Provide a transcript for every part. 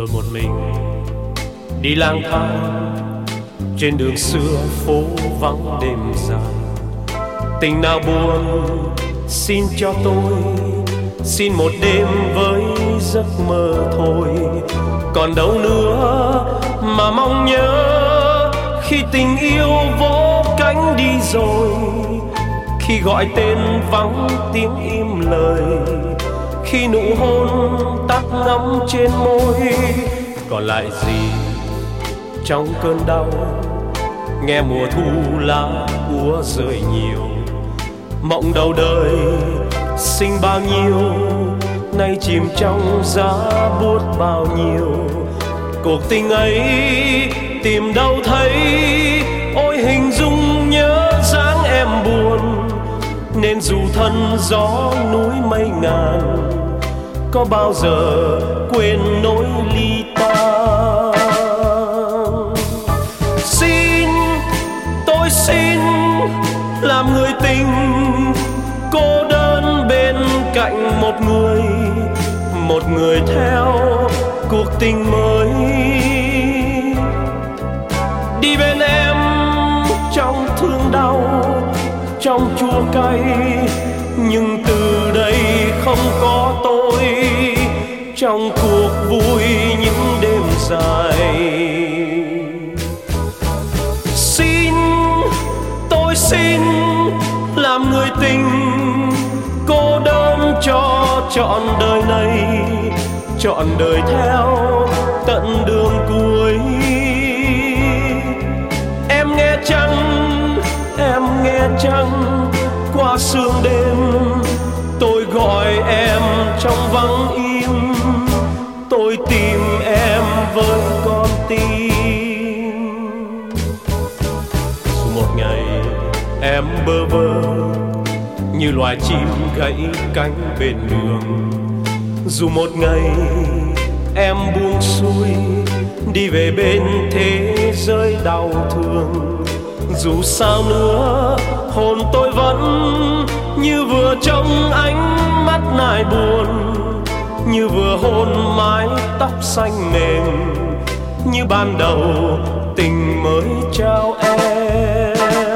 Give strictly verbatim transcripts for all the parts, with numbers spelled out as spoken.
Rồi một mình đi lang thang trên đường xưa phố vắng đêm dài. Tình nào buồn xin cho tôi, xin một đêm với giấc mơ thôi. Còn đâu nữa mà mong nhớ khi tình yêu vỗ cánh đi rồi, khi gọi tên vắng tiếng im lời, khi nụ hôn tắt ngấm trên môi. Còn lại gì trong cơn đau, nghe mùa thu lá úa rơi nhiều. Mộng đầu đời sinh bao nhiêu, nay chìm trong giá buốt bao nhiêu. Cuộc tình ấy tìm đâu thấy, ôi hình dung nhớ dáng em buồn. Nên dù thân gió núi mây ngàn, có bao giờ quên nỗi ly tan. Xin, tôi xin làm người tình cô đơn bên cạnh một người, một người theo cuộc tình mới. Đi bên em trong thương đau, trong chua cay, nhưng từ đây không có tôi trong cuộc vui những đêm dài. Xin, tôi xin làm người tình cô đơn cho trọn đời này, trọn đời theo tận đường cuối. Em nghe chăng, em nghe chăng, qua sương đêm tôi gọi em trong vắng im, tôi tìm em với con tim. Dù một ngày em bơ vơ như loài chim gãy cánh bên đường, dù một ngày em buông xuôi đi về bên thế giới đau thương, dù sao nữa hồn tôi vẫn như vừa trong ánh mắt nài buồn, như vừa hôn mái tóc xanh mềm, như ban đầu tình mới trao em.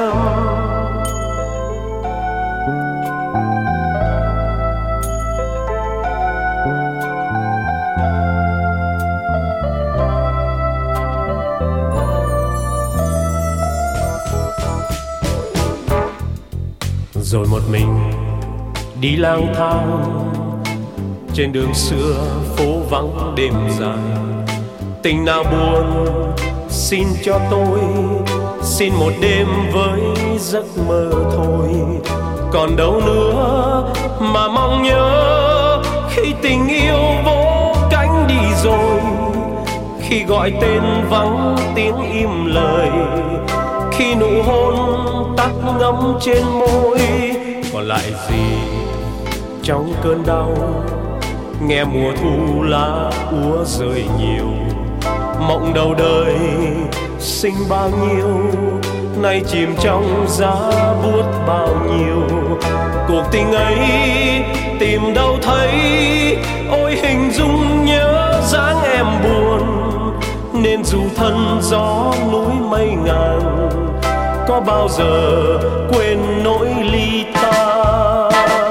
Rồi một mình đi lang thang trên đường xưa phố vắng đêm dài. Tình nào buồn xin cho tôi, xin một đêm với giấc mơ thôi. Còn đâu nữa mà mong nhớ khi tình yêu vỗ cánh đi rồi, khi gọi tên vắng tiếng im lời, khi nụ hôn tắt ngấm trên môi. Còn lại gì trong cơn đau, nghe mùa thu lá úa rơi nhiều. Mộng đầu đời sinh bao nhiêu, nay chìm trong giá buốt bao nhiêu. Cuộc tình ấy tìm đâu thấy, ôi hình dung nhớ dáng em buồn. Nên dù thân gió núi mây ngàn, có bao giờ quên nỗi ly tan.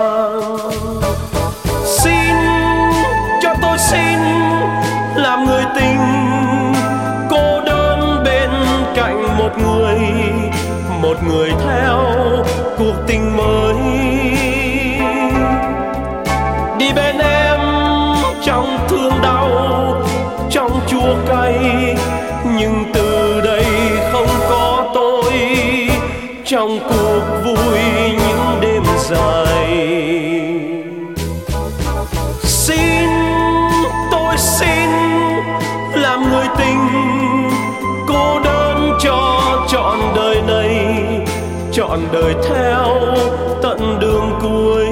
Xin cho tôi xin làm người tình cô đơn bên cạnh một người, một người theo cuộc tình mới. Đi bên em trong thương đau, trong chua cay, nhưng từ đây không có tôi trong cuộc vui những đêm dài. Xin, tôi xin làm người tình cô đơn cho trọn đời này, trọn đời theo tận đường cuối.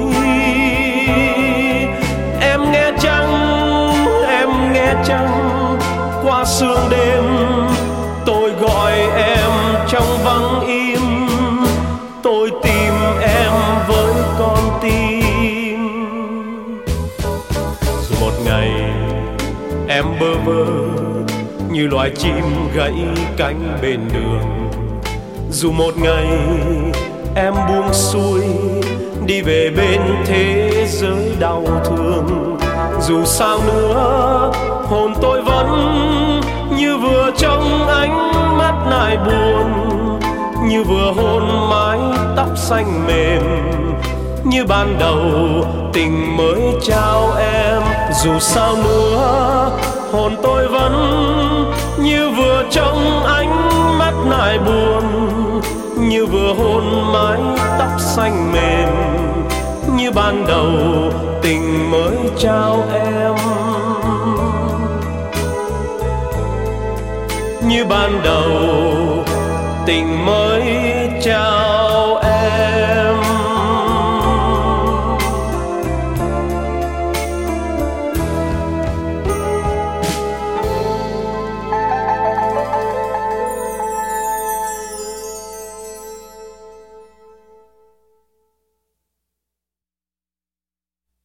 Em nghe chăng, em nghe chăng, qua sương đêm tôi gọi em trong vắng im, tôi tìm em với con tim. Dù một ngày em bơ vơ như loài chim gãy cánh bên đường. Dù một ngày em buông xuôi đi về bên thế giới đau thương, dù sao nữa hồn tôi vẫn như vừa trong ánh mắt nại buồn, như vừa hôn mái tóc xanh mềm, như ban đầu tình mới trao em. Dù sao nữa hồn tôi vẫn như vừa trong ánh mắt nại buồn, như vừa hôn mái tóc xanh mềm, như ban đầu tình mới trao em. Như ban đầu tình mới